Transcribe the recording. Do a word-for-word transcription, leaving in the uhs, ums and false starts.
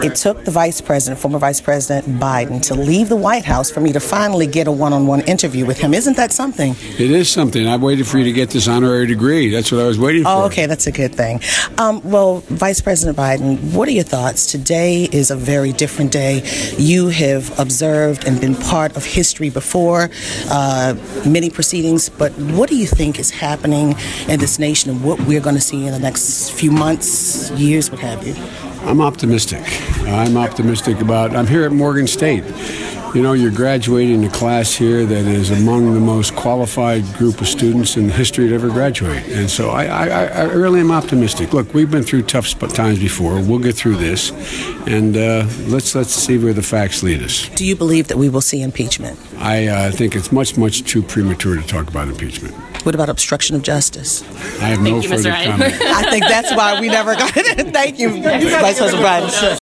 It took the Vice President, former Vice President Biden, to leave the White House for me to finally get a one-on-one interview with him. Isn't that something? It is something. I waited for you to get this honorary degree. That's what I was waiting for. Oh, okay. That's a good thing. Um, well, Vice President Biden, what are your thoughts? Today is a very different day. You have observed and been part of history before, uh, many proceedings, but what do you think is happening in this nation and what we're going to see in the next few months, years, what have you? I'm optimistic. I'm optimistic about, I'm here at Morgan State. You know, you're graduating a class here that is among the most qualified group of students in history to ever graduate. And so I, I, I really am optimistic. Look, we've been through tough times before. We'll get through this. And uh, let's let's see where the facts lead us. Do you believe that we will see impeachment? I uh, think it's much, much too premature to talk about impeachment. What about obstruction of justice? I have no further comment. I think that's why we never got it. Thank you, Vice President Biden.